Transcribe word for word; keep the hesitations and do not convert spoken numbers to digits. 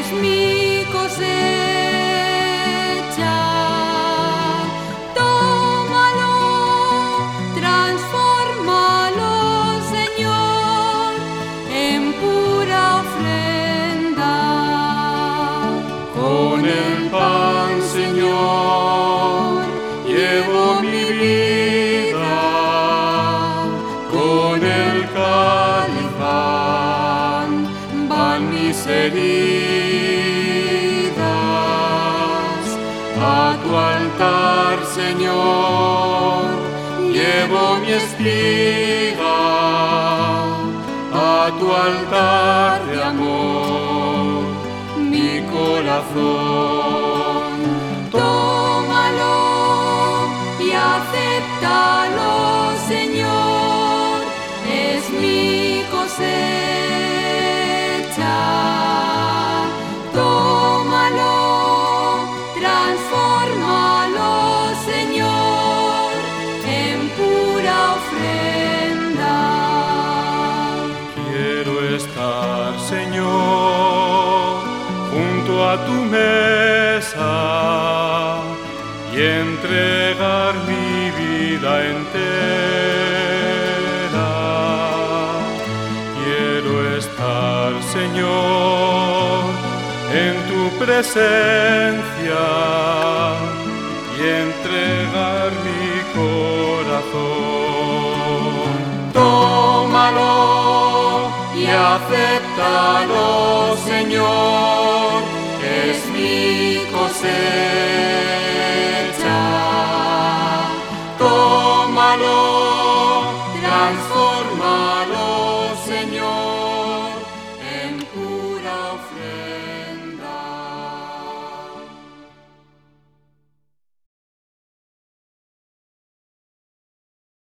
es mi cosecha. Tómalo, transfórmalo, Señor, en pura ofrenda. Con el pan, Señor, llevo mi vida, con el cáliz van, van mis heridas. A tu altar, Señor, llevo mi espiga, a tu altar de amor, mi corazón. Tómalo y acéptalo, Señor, es mi cosecha. Tómalo, transfórmalo, Señor, en pura ofrenda. Quiero estar, Señor, junto a tu mesa y entregar mi vida entera. Quiero estar, Señor, en tu presencia y entregar mi corazón. Tómalo y acéptalo, Señor, es mi cosecha.